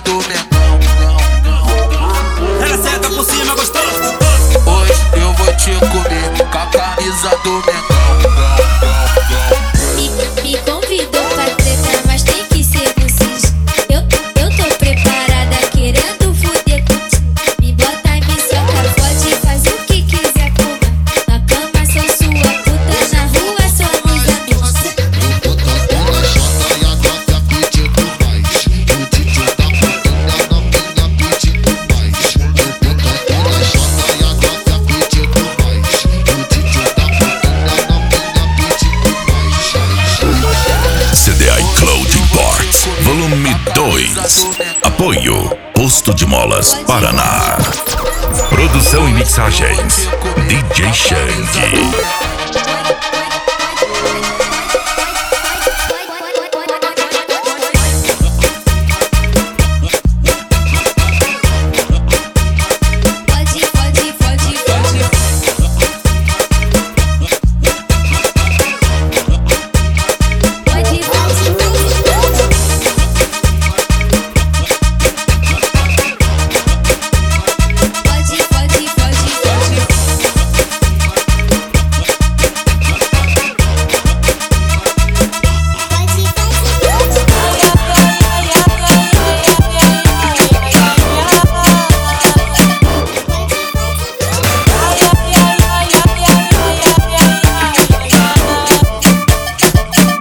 do Mengão. Ela senta por cima, gostoso. Hoje eu vou te comer com a camisa do Mengão. Me convidou pra treta, mas tem que ser vocês. Eu tô preparada, querendo fuder contigo. Me bota e me solta, pode fazer o que quiser, porra. Na cama sou sua puta, na rua somos amigos. Eu tô tacando a chata e a nota pedindo mais. O DJ tá fazendo a novinha pedindo mais. Eu tô tacando a chata e a nota pedindo mais. O DJ tá fazendo a novinha pedindo mais. CDI Cloud Imports, volume 2. Apoio Posto de Molas, Paraná. Produção e mixagens DJ Xande.